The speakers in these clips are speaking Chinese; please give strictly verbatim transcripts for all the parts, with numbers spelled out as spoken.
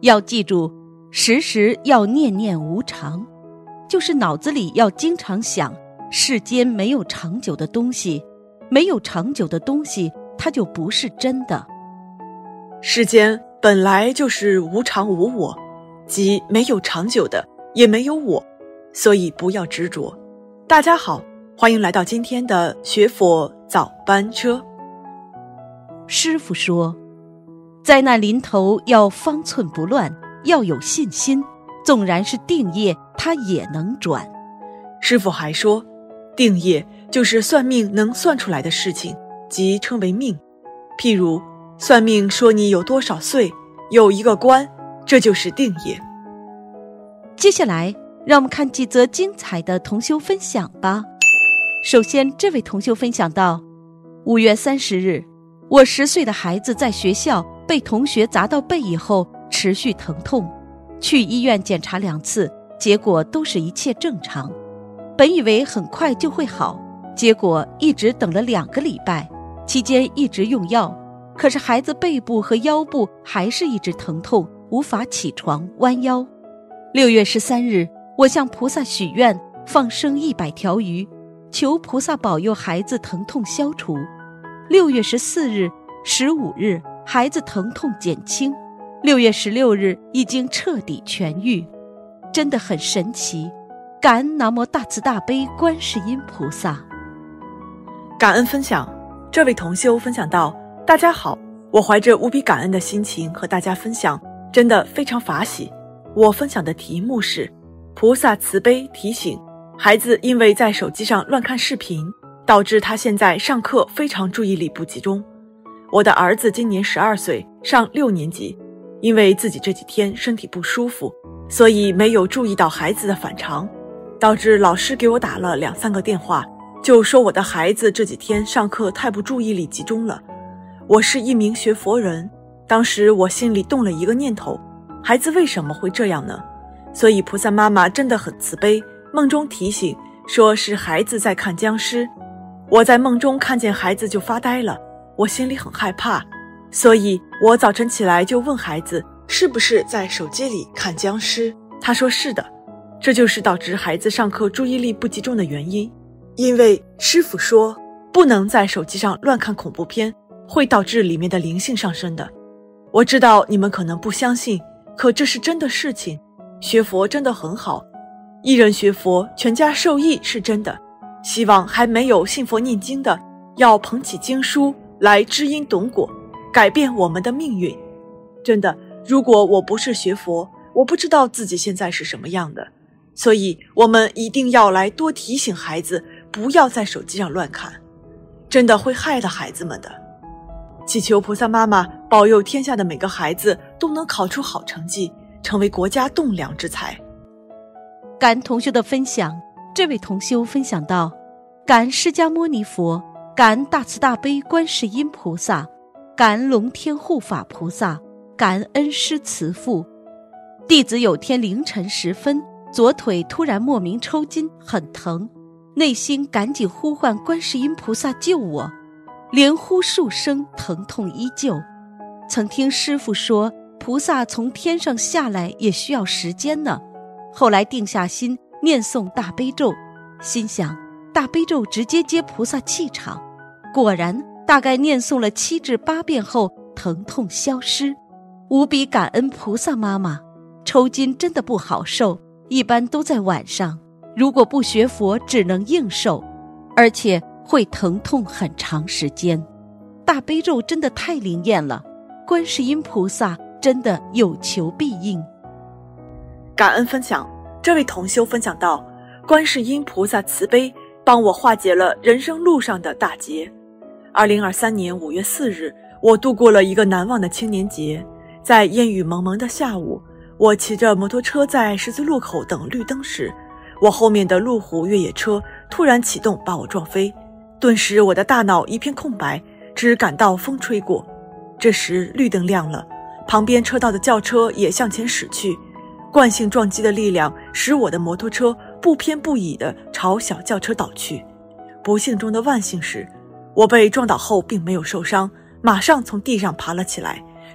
要记住，时时要念念无常，就是脑子里要经常想，世间没有长久的东西，没有长久的东西，它就不是真的。 世间本来就是无常无我，即没有长久的，也没有我，所以不要执着。大家好，欢迎来到今天的学佛早班车。 师父说，灾难临头要方寸不乱，要有信心，纵然是定业，它也能转。 师父还说，定业就是算命能算出来的事情，即称为命。譬如算命说你有多少岁，有一个官，这就是定业。 接下来让我们看几则精彩的同修分享吧。首先，这位同修分享到，五月三十日，我十岁的孩子在学校被同学砸到背以后持续疼痛，去医院检查两次，结果都是一切正常。本以为很快就会好，结果一直等了两个礼拜，期间一直用药，可是孩子背部和腰部还是一直疼痛，无法起床弯腰。六月十三日，我向菩萨许愿放生一百条鱼，求菩萨保佑孩子疼痛消除。六月十四日、十五日，孩子疼痛减轻。六月十六日已经彻底痊愈，真的很神奇。感恩南无大慈大悲观世音菩萨。 感恩分享，这位同修分享到，大家好，我怀着无比感恩的心情和大家分享，真的非常法喜。我分享的题目是菩萨慈悲提醒孩子，因为在手机上乱看视频，导致他现在上课非常注意力不集中。我的儿子今年十二岁，上六年级，因为自己这几天身体不舒服，所以没有注意到孩子的反常，导致老师给我打了两三个电话，就说我的孩子这几天上课太不注意力集中了。我是一名学佛人，当时我心里动了一个念头，孩子为什么会这样呢？所以菩萨妈妈真的很慈悲，梦中提醒说是孩子在看僵尸。我在梦中看见孩子就发呆了，我心里很害怕，所以我早晨起来就问孩子是不是在手机里看僵尸，他说是的。这就是导致孩子上课注意力不集中的原因，因为师父说不能在手机上乱看恐怖片，会导致里面的灵性上升的。我知道你们可能不相信，可这是真的事情。学佛真的很好，一人学佛全家受益是真的。希望还没有信佛念经的，要捧起经书来知因懂果，改变我们的命运。真的，如果我不是学佛，我不知道自己现在是什么样的。所以我们一定要来多提醒孩子，不要在手机上乱看，真的会害了孩子们的。祈求菩萨妈妈保佑天下的每个孩子都能考出好成绩，成为国家栋梁之才。 感恩同修的分享，这位同修分享到，感恩释迦牟尼佛，感恩大慈大悲观世音菩萨，感恩龙天护法菩萨，感恩恩师慈父。弟子有天凌晨时分，左腿突然莫名抽筋，很疼，内心赶紧呼唤观世音菩萨救我，连呼数声，疼痛依旧。曾听师父说，菩萨从天上下来也需要时间呢。后来定下心念诵大悲咒，心想大悲咒直接接菩萨气场，果然大概念诵了七至八遍后，疼痛消失。无比感恩菩萨妈妈，抽筋真的不好受，一般都在晚上，如果不学佛只能硬受，而且会疼痛很长时间。大悲咒真的太灵验了，观世音菩萨真的有求必应。 感恩分享，这位同修分享到，观世音菩萨慈悲，帮我化解了人生路上的大劫。二零二三年五月四日，我度过了一个难忘的青年节。在烟雨蒙蒙的下午，我骑着摩托车在十字路口等绿灯时，我后面的路虎越野车突然启动把我撞飞，顿时我的大脑一片空白，只感到风吹过。这时绿灯亮了，旁边车道的轿车也向前驶去，惯性撞击的力量使我的摩托车不偏不倚地朝小轿车倒去。不幸中的万幸是，我被撞倒后并没有受伤，马上从地上爬了起来，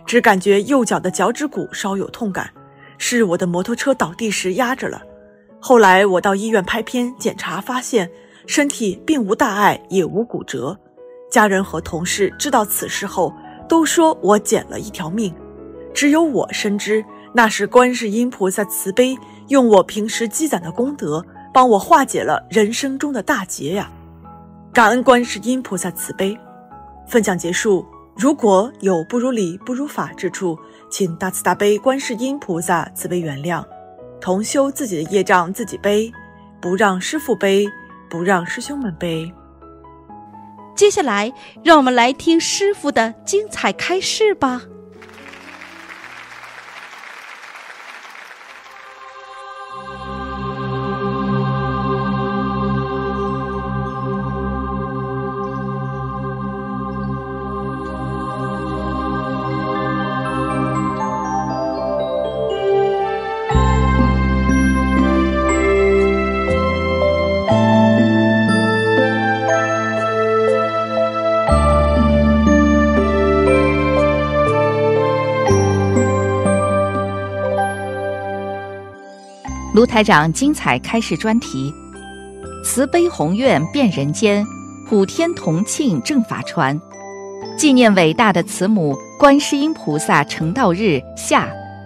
只感觉右脚的脚趾骨稍有痛感，是我的摩托车倒地时压着了。后来我到医院拍片检查，发现身体并无大碍，也无骨折。家人和同事知道此事后，都说我捡了一条命。只有我深知，那是观世音菩萨慈悲，用我平时积攒的功德，帮我化解了人生中的大劫呀！感恩观世音菩萨慈悲。分享结束，如果有不如理不如法之处，请大慈大悲观世音菩萨慈悲原谅。同修自己的业障自己背，不让师父背，不让师兄们背。 接下来让我们来听师父的精彩开示吧。 卢台长精彩开示专题：慈悲宏愿遍人间，普天同庆正法传。纪念伟大的慈母观世音菩萨成道日下。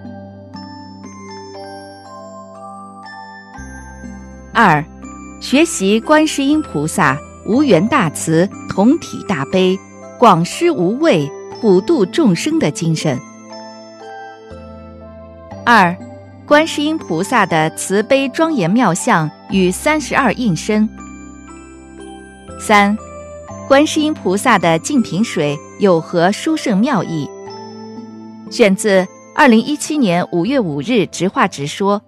二，学习观世音菩萨无缘大慈、同体大悲、广施无畏、普度众生的精神。二，观世音菩萨的慈悲庄严妙相与三十二应身。三，观世音菩萨的净瓶水有何殊胜妙义？选自二零一七年五月五日直话直说。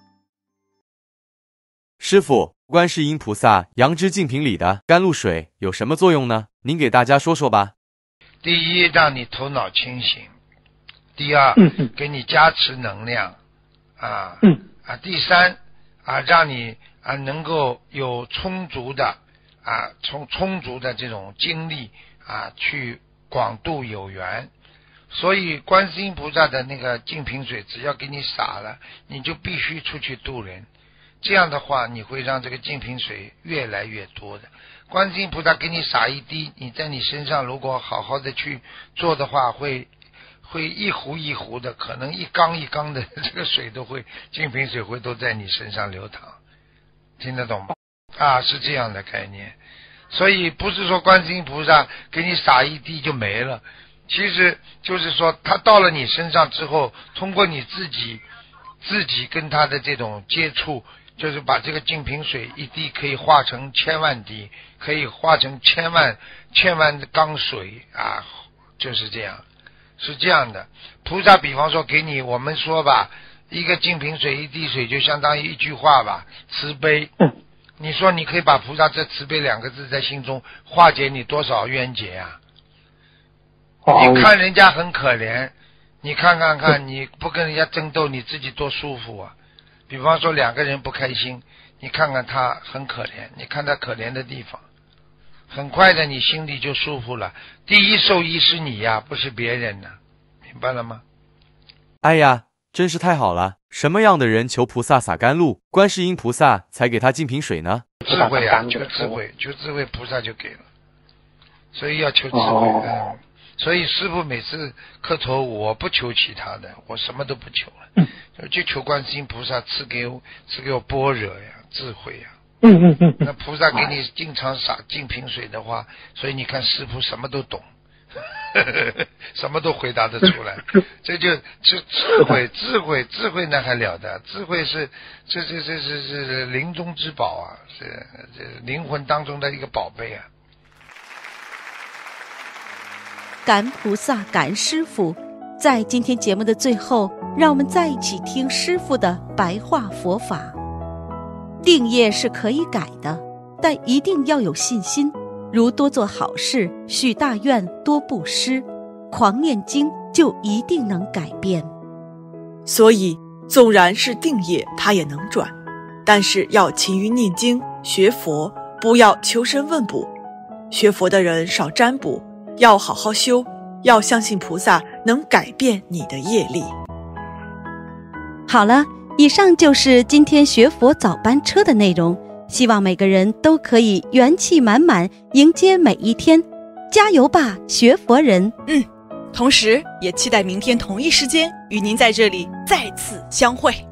师父，观世音菩萨杨枝净瓶里的甘露水有什么作用呢？您给大家说说吧。 第一，让你头脑清醒；第二，给你加持能量。啊，嗯啊，第三啊，让你啊能够有充足的啊充充足的这种精力啊去广度有缘。所以观世音菩萨的那个净瓶水，只要给你洒了，你就必须出去度人。这样的话，你会让这个净瓶水越来越多的。观世音菩萨给你洒一滴，你在你身上如果好好的去做的话，会。会一壶一壶的，可能一缸一缸的这个水都会，净瓶水会都在你身上流淌，听得懂吗？啊，是这样的概念。所以不是说观世音菩萨给你洒一滴就没了，其实就是说他到了你身上之后，通过你自己自己跟他的这种接触，就是把这个净瓶水一滴可以化成千万滴，可以化成千万千万缸水啊，就是这样。是这样的，菩萨比方说给你，我们说吧，一个净瓶水一滴水就相当于一句话吧，慈悲。你说你可以把菩萨这慈悲两个字在心中化解你多少冤结啊？你看人家很可怜，你看看看，你不跟人家争斗，你自己多舒服啊！比方说两个人不开心，你看看他很可怜，你看他可怜的地方。很快的你心里就舒服了，第一受益是你呀，不是别人呢，明白了吗？ 哎呀，真是太好了！什么样的人求菩萨洒甘露，观世音菩萨才给他净瓶水呢？ 智慧啊，求智慧，求智慧，菩萨就给了。所以要求智慧。哦、嗯，所以师父每次磕头，我不求其他的，我什么都不求了，嗯、就求观世音菩萨赐给我赐给我般若呀，智慧呀。嗯嗯嗯，那菩萨给你经常洒净瓶水的话，所以你看师父什么都懂，什么都回答得出来，这就智智慧，智慧，智慧那还了得？智慧是这这这是是灵中之宝啊，是这灵魂当中的一个宝贝啊。 感恩菩萨，感恩师父。在今天节目的最后，让我们再一起听师父的白话佛法。定业是可以改的，但一定要有信心，如多做好事、许大愿、多布施、狂念经，就一定能改变。 所以纵然是定业它也能转，但是要勤于念经学佛，不要求神问卜。学佛的人少占卜，要好好修， 要相信菩萨能改变你的业力。 好了，以上就是今天学佛早班车的内容，希望每个人都可以元气满满迎接每一天，加油吧，学佛人！ 嗯，同时也期待明天同一时间与您在这里再次相会。